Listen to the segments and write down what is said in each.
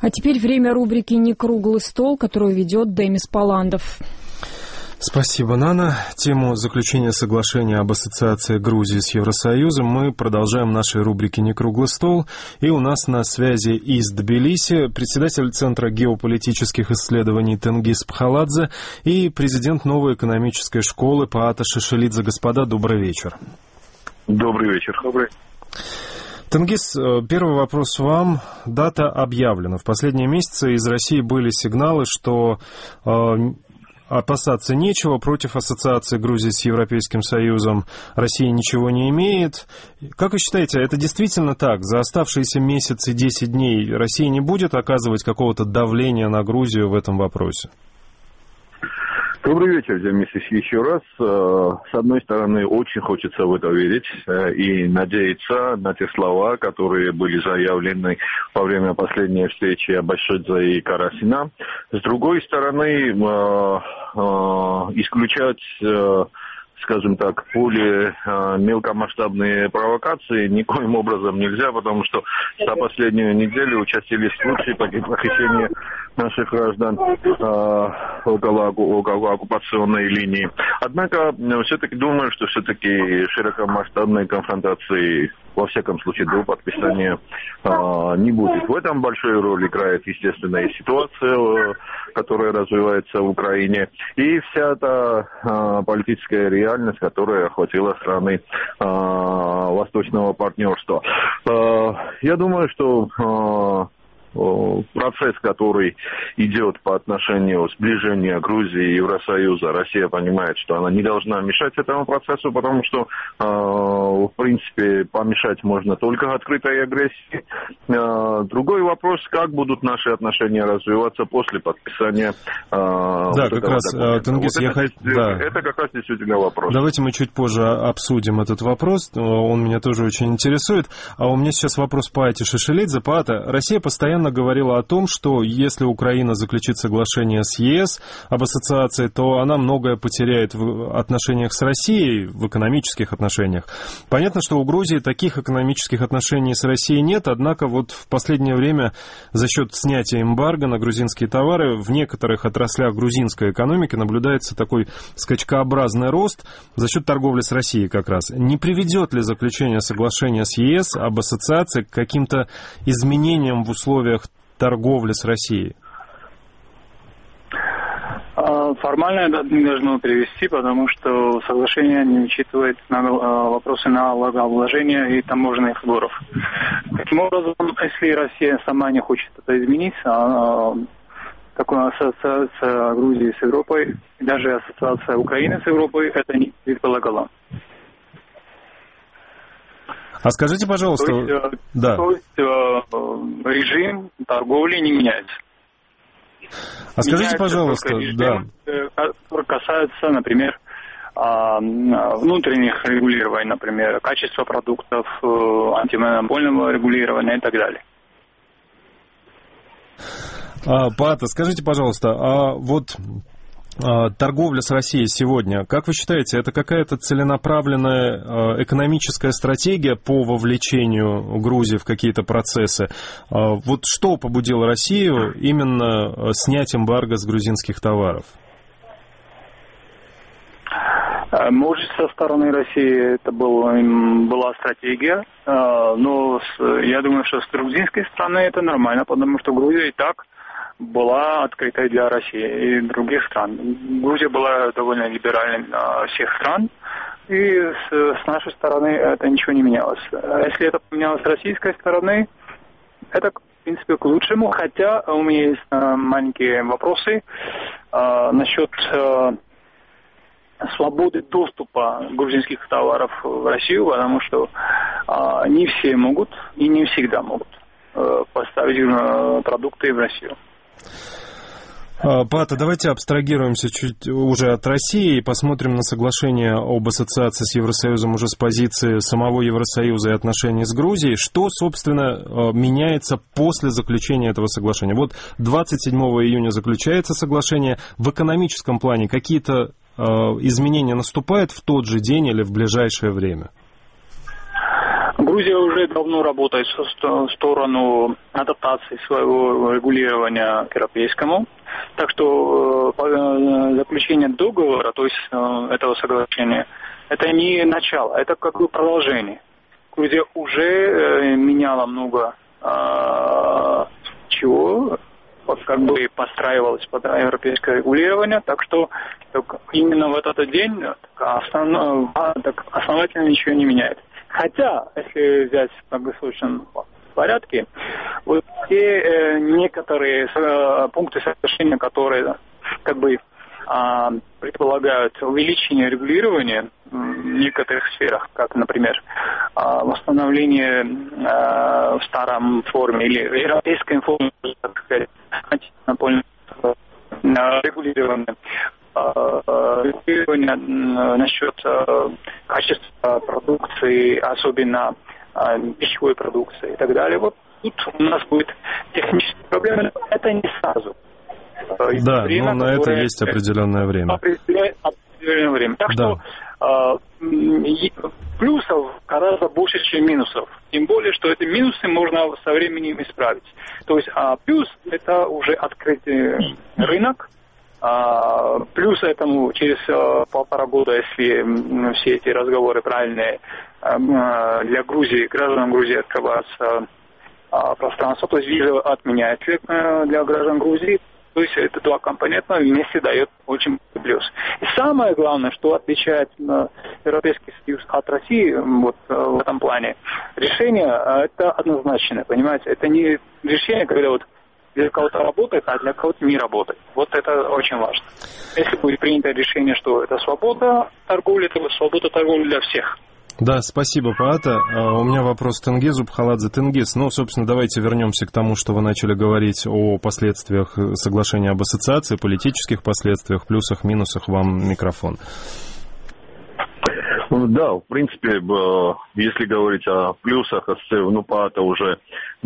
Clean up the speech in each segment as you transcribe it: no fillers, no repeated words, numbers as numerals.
А теперь время рубрики «Не круглый стол», которую ведет Демис Паландов. Спасибо, Нана. Тему заключения соглашения об ассоциации Грузии с Евросоюзом мы продолжаем в нашей рубрике «Не круглый стол». И у нас на связи из Тбилиси председатель Центра геополитических исследований Тенгиз Пхаладзе и президент новой экономической школы Паата Шишелидзе. Господа, добрый вечер. Добрый вечер. Добрый. Тенгиз, первый вопрос вам. Дата объявлена. В последние месяцы из России были сигналы, что опасаться нечего, против ассоциации Грузии с Европейским Союзом Россия ничего не имеет. Как вы считаете, это действительно так? За оставшиеся месяцы и 10 дней Россия не будет оказывать какого-то давления на Грузию в этом вопросе? Добрый вечер, Демис, еще раз. С одной стороны, очень хочется в это верить и надеяться на те слова, которые были заявлены во время последней встречи Абашидзе и Карасина. С другой стороны, исключать, скажем так, более мелкомасштабные провокации никоим образом нельзя, потому что за последнюю неделю участились случаи похищения наших граждан около оккупационной линии. Однако, все-таки думаю, что все-таки широкомасштабной конфронтации, во всяком случае, до подписания не будет. В этом большую роль играет, естественно, и ситуация, которая развивается в Украине, и вся эта политическая реальность, которая охватила страны Восточного партнерства. Я думаю, что процесс, который идет по отношению сближения Грузии и Евросоюза, Россия понимает, что она не должна мешать этому процессу, потому что, в принципе, помешать можно только открытой агрессии. Другой вопрос, как будут наши отношения развиваться после подписания да, как раз, Тенгиз, это как раз действительно вопрос. Давайте мы чуть позже обсудим этот вопрос, он меня тоже очень интересует. А у меня сейчас вопрос по Паате Шишелидзе. Паата, Россия постоянно говорила о том, что если Украина заключит соглашение с ЕС об ассоциации, то она многое потеряет в отношениях с Россией, в экономических отношениях. Понятно, что у Грузии таких экономических отношений с Россией нет, однако вот в последнее время за счет снятия эмбарго на грузинские товары в некоторых отраслях грузинской экономики наблюдается такой скачкообразный рост за счет торговли с Россией как раз. Не приведет ли заключение соглашения с ЕС об ассоциации к каким-то изменениям в условиях торговли с Россией? Формально это не должно привести, потому что соглашение не учитывает вопросы налогообложения и таможенных сборов. Таким образом, если Россия сама не хочет это изменить, такая ассоциация Грузии с Европой, даже ассоциация Украины с Европой, это не предполагало. А скажите, пожалуйста... То есть режим торговли не меняется. А скажите, пожалуйста... Режим, который касается, например, внутренних регулирований, например, качества продуктов, антимонопольного регулирования и так далее. Паата, скажите, пожалуйста, а вот... торговля с Россией сегодня, как вы считаете, это какая-то целенаправленная экономическая стратегия по вовлечению Грузии в какие-то процессы? Вот что побудило Россию именно снять эмбарго с грузинских товаров? Может, со стороны России это была стратегия, но я думаю, что с грузинской стороны это нормально, потому что Грузия и так была открытой для России и других стран. Грузия была довольно либеральной всех стран, и с нашей стороны это ничего не менялось. Если это поменялось с российской стороны, это, в принципе, к лучшему, хотя у меня есть маленькие вопросы насчет свободы доступа грузинских товаров в Россию, потому что не все могут и не всегда могут поставить продукты в Россию. Паата, давайте абстрагируемся чуть уже от России и посмотрим на соглашение об ассоциации с Евросоюзом уже с позиции самого Евросоюза и отношений с Грузией. Что, собственно, меняется после заключения этого соглашения? Вот 27 июня заключается соглашение. В экономическом плане какие-то изменения наступают в тот же день или в ближайшее время? Грузия уже давно работает в сторону адаптации своего регулирования к европейскому. Так что заключение договора, то есть этого соглашения, это не начало, это как бы продолжение. Грузия уже меняла много чего, как бы подстраивалась под европейское регулирование, так что именно в этот день основательно ничего не меняет. Хотя, если взять в долгосрочном порядке, вот те некоторые пункты соглашения, которые как бы предполагают увеличение регулирования в некоторых сферах, как, например, восстановление в старом форме или европейской форме, так сказать, антимонопольного регулирования, насчет качества продукции, особенно пищевой продукции и так далее. Вот тут у нас будет технические проблемы, но это не сразу. Да, но на это есть определенное время. Определенное время. Так что плюсов гораздо больше, чем минусов. Тем более, что эти минусы можно со временем исправить. То есть плюс – это уже открытый рынок. Плюс этому через 1,5 года, если все эти разговоры правильные, для Грузии, граждан Грузии открывается пространство, то есть виза отменяется для граждан Грузии. То есть это два компонента вместе дает очень плюс. И самое главное, что отличает Европейский Союз от России вот, в этом плане, решение это однозначное, понимаете? Это не решение, когда вот для кого-то работает, а для кого-то не работает. Вот это очень важно. Если будет принято решение, что это свобода торговли, то свобода торговли для всех. Да, спасибо, Паата. У меня вопрос к Тенгизу Бхаладзе. Тенгиз, собственно, давайте вернемся к тому, что вы начали говорить о последствиях соглашения об ассоциации, политических последствиях, плюсах, минусах. Вам микрофон. Да, в принципе, если говорить о плюсах, Паата уже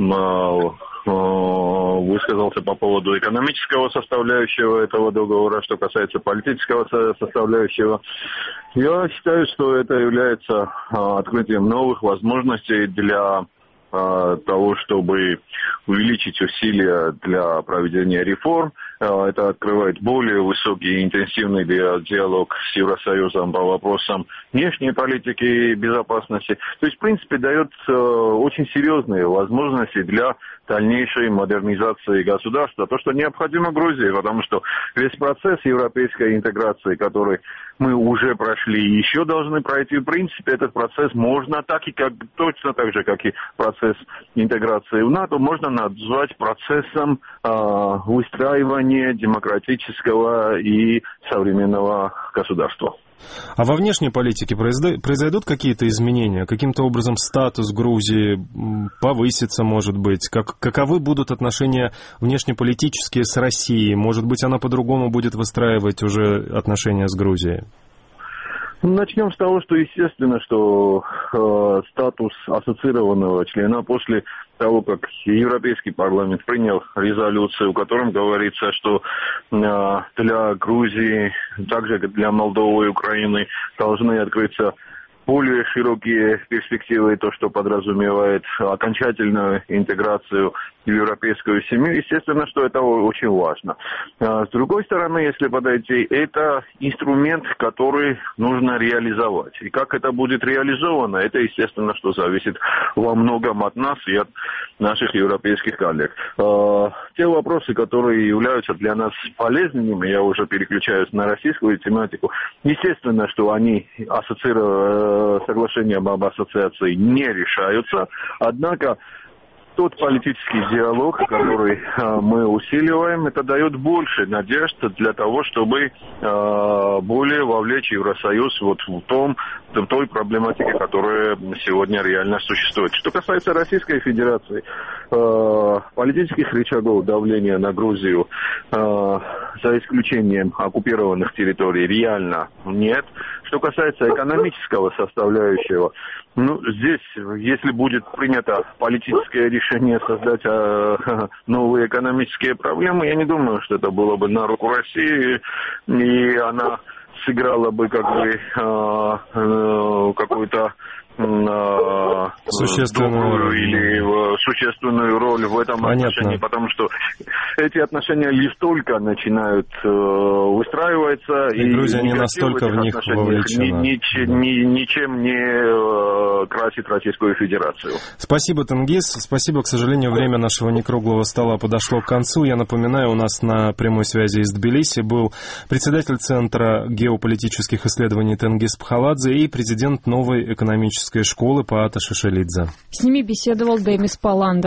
высказался по поводу экономического составляющего этого договора. Что касается политического составляющего, я считаю, что это является открытием новых возможностей для того, чтобы увеличить усилия для проведения реформ. Это открывает более высокий и интенсивный диалог с Евросоюзом по вопросам внешней политики и безопасности. То есть, в принципе, дает очень серьезные возможности для дальнейшей модернизации государства. То, что необходимо Грузии, потому что весь процесс европейской интеграции, который мы уже прошли и еще должны пройти, в принципе, этот процесс можно точно так же, как и процесс интеграции в НАТО, можно назвать процессом выстраивания демократического и современного государства. А во внешней политике произойдут какие-то изменения? Каким-то образом статус Грузии повысится, может быть? Каковы будут отношения внешнеполитические с Россией? Может быть, она по-другому будет выстраивать уже отношения с Грузией? Начнем с того, что естественно, что статус ассоциированного члена после того, как Европейский парламент принял резолюцию, в котором говорится, что для Грузии, также для Молдовы и Украины должны открыться более широкие перспективы, то, что подразумевает окончательную интеграцию в европейскую семью, естественно, что это очень важно. С другой стороны, если подойти, это инструмент, который нужно реализовать. И как это будет реализовано, это, естественно, что зависит во многом от нас и от наших европейских коллег. Те вопросы, которые являются для нас полезными, я уже переключаюсь на российскую тематику, естественно, что они соглашением об ассоциации не решаются, однако тот политический диалог, который мы усиливаем, это дает больше надежд для того, чтобы более вовлечь Евросоюз вот в той проблематике, которая сегодня реально существует. Что касается Российской Федерации, политических рычагов давления на Грузию, за исключением оккупированных территорий, реально нет. Что касается экономического составляющего, здесь, если будет принято политическое решение создать новые экономические проблемы, я не думаю, что это было бы на руку России, и она сыграла бы какую-то существенную или существенную роль в этом отношении, потому что эти отношения лишь только начинают выстраиваться, и Грузия не настолько в них вовлечена. Ничем не красит Российскую Федерацию. Спасибо, Тенгиз. Спасибо. К сожалению, время нашего некруглого стола подошло к концу. Я напоминаю, у нас на прямой связи из Тбилиси был председатель Центра геополитических исследований Тенгиз Пхаладзе и президент новой экономической школы Паата Шишелидзе. С ними беседовал Демис Паландов.